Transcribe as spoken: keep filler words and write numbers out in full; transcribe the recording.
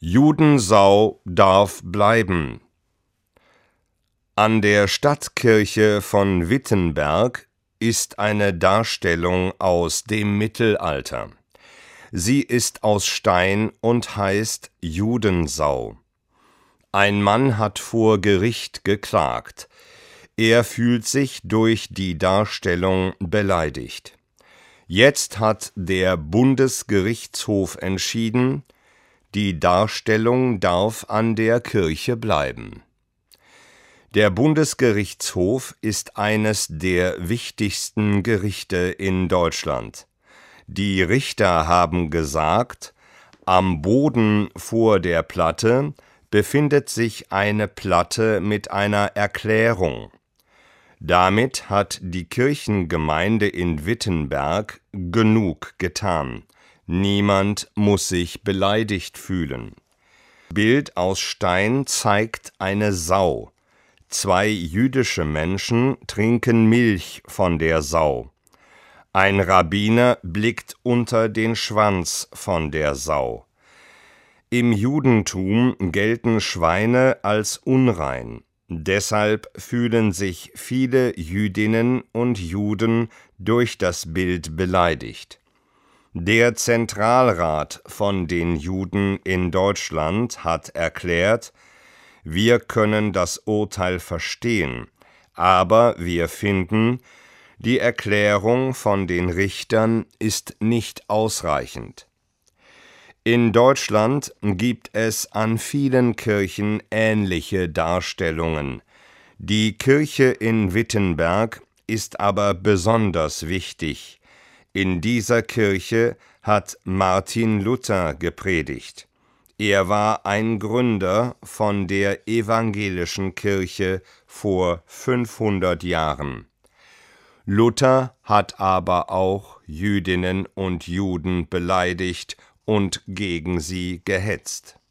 Judensau darf bleiben. An der Stadtkirche von Wittenberg ist eine Darstellung aus dem Mittelalter. Sie ist aus Stein und heißt Judensau. Ein Mann hat vor Gericht geklagt. Er fühlt sich durch die Darstellung beleidigt. Jetzt hat der Bundesgerichtshof entschieden, die Darstellung darf an der Kirche bleiben. Der Bundesgerichtshof ist eines der wichtigsten Gerichte in Deutschland. Die Richter haben gesagt, am Boden vor der Platte befindet sich eine Platte mit einer Erklärung. Damit hat die Kirchengemeinde in Wittenberg genug getan. Niemand muss sich beleidigt fühlen. Bild aus Stein zeigt eine Sau. Zwei jüdische Menschen trinken Milch von der Sau. Ein Rabbiner blickt unter den Schwanz von der Sau. Im Judentum gelten Schweine als unrein. Deshalb fühlen sich viele Jüdinnen und Juden durch das Bild beleidigt. Der Zentralrat von den Juden in Deutschland hat erklärt, wir können das Urteil verstehen, aber wir finden, die Erklärung von den Richtern ist nicht ausreichend. In Deutschland gibt es an vielen Kirchen ähnliche Darstellungen. Die Kirche in Wittenberg ist aber besonders wichtig. In dieser Kirche hat Martin Luther gepredigt. Er war ein Gründer von der evangelischen Kirche vor fünfhundert Jahren. Luther hat aber auch Jüdinnen und Juden beleidigt und gegen sie gehetzt.